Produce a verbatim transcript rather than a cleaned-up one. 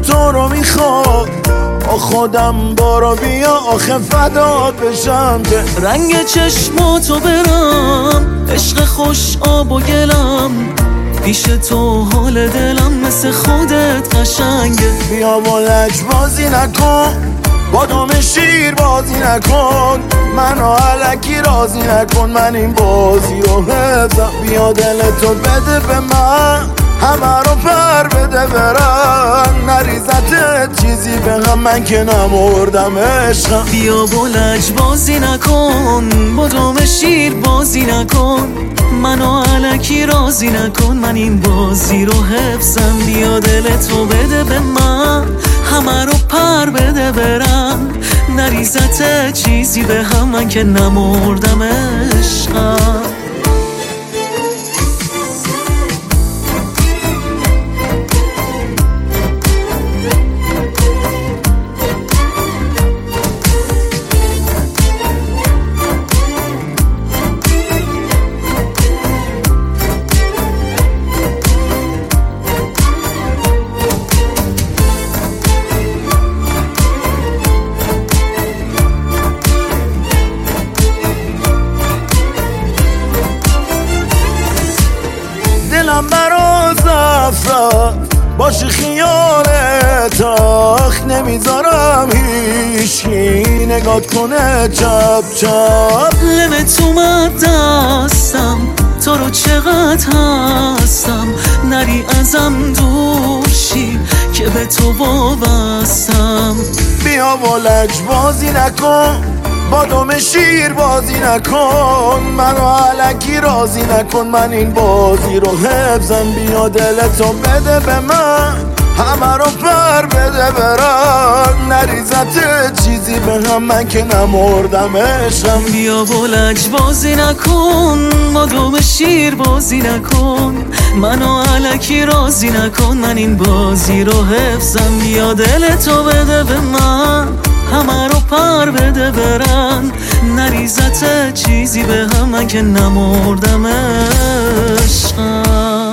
تو رو میخواد، با خودم بارا بیا آخه فدات بشم که رنگ چشماتو برم، عشق خوش آب و گلم، پیش تو حال دلم مثل خودت قشنگه. بیا با لج بازی نکن، با دم شیر بازی نکن، منو علکی راضی نکن، من این بازی رو حفظم. بیا دلتو بده به من، همه رو پر بده برن، نریزت چیزی به هم من که نمردم عشقم. بیا با لج بازی نکن، با دم شیر بازی نکن، منو علکی راضی نکن، من این بازی رو حفظم. بیا دلتو بده به من، همه رو پر بده برن، نریزت چیزی به هم من که نمردم عشقم. دلم برا زفت باشی خیالت، آخ نمیذارم هیچکی نگات کنه چپ چپ. لمت اومد دستم، تو رو چقدر هستم، نری ازم دور شی که به تو وابستم. بیا با لج بازی نکن، با دم شیر بازی نکن، منو علکی راضی نکن، من این بازی رو حفظم. بیا دلتو بده به من، همه رو پر بده برن، نریزت چیزی به هم من که نمردم عشقم. بیا با لج بازی نکن، با دم شیر بازی نکن، منو علکی راضی نکن، من این بازی رو حفظم. بیا دلتو بده به من، همه رو پر بده برن، نریزت چیزی به هم من که نمردم عشقم.